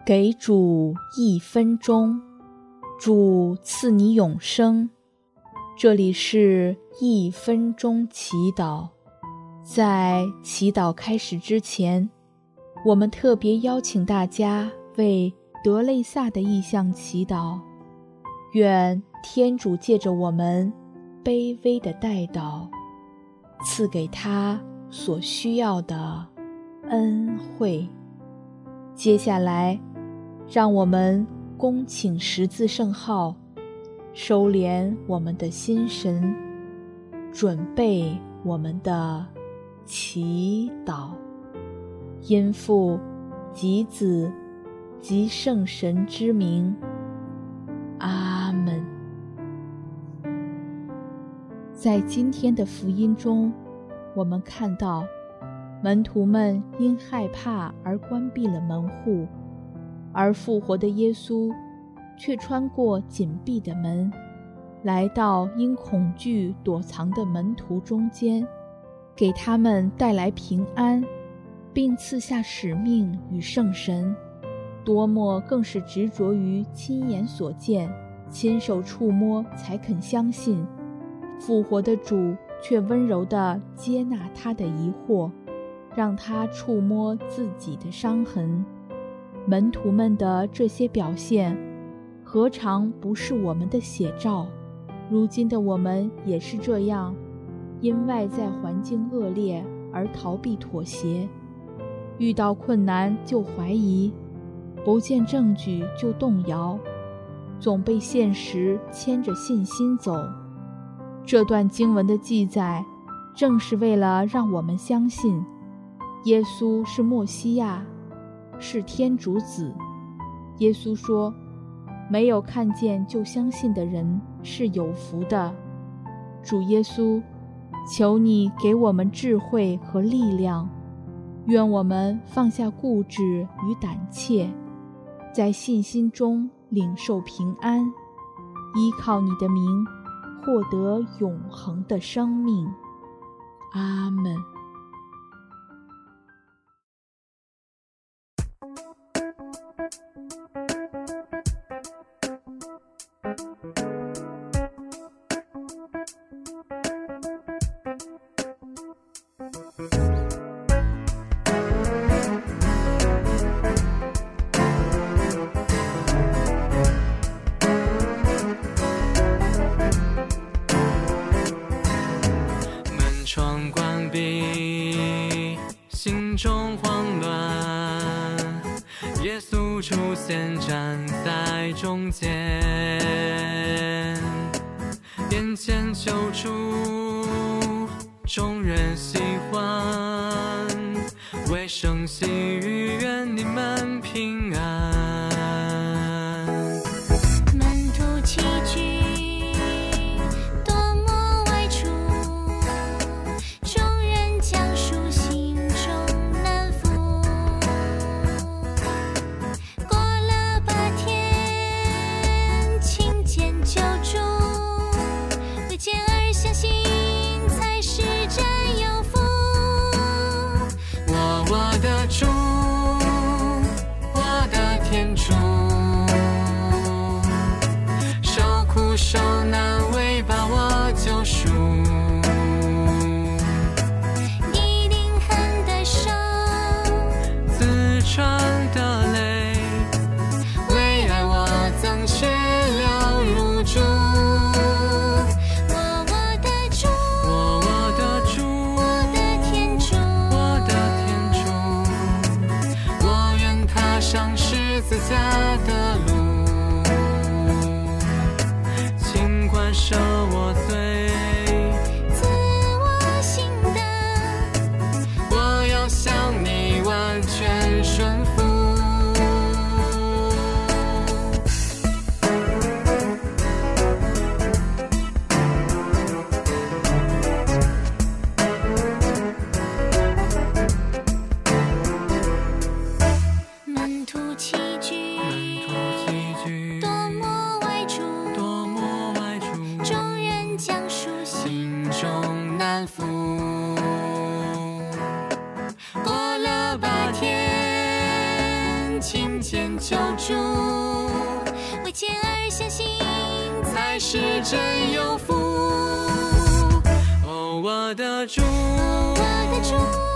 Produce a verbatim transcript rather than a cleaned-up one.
给主一分钟，主赐你永生。这里是一分钟祈祷。在祈祷开始之前，我们特别邀请大家为德肋撒的意向祈祷，愿天主借着我们卑微的代祷，赐给他所需要的恩惠。接下来，让我们恭请十字圣号，收敛我们的心神，准备我们的祈祷。因父及子及圣神之名，阿们。在今天的福音中，我们看到门徒们因害怕而关闭了门户，而复活的耶稣却穿过紧闭的门，来到因恐惧躲藏的门徒中间，给他们带来平安，并赐下使命与圣神。多么更是执着于亲眼所见，亲手触摸才肯相信。复活的主却温柔地接纳他的疑惑，让他触摸自己的伤痕。门徒们的这些表现，何尝不是我们的写照？如今的我们也是这样，因外在环境恶劣而逃避妥协，遇到困难就怀疑，不见证据就动摇，总被现实牵着信心走。这段经文的记载，正是为了让我们相信耶稣是默西亚，是天主子。耶稣说，没有看见就相信的人是有福的。主耶稣，求你给我们智慧和力量，愿我们放下固执与胆怯，在信心中领受平安，依靠你的名获得永恒的生命。阿们。 窗关闭，心中慌乱，耶稣出现站在中间，眼前救主，众人喜欢，为生喜悦，愿你们平安。 门徒齐聚， 主前求助，为前而相信， 才是真有福。哦，我的主， 我的主。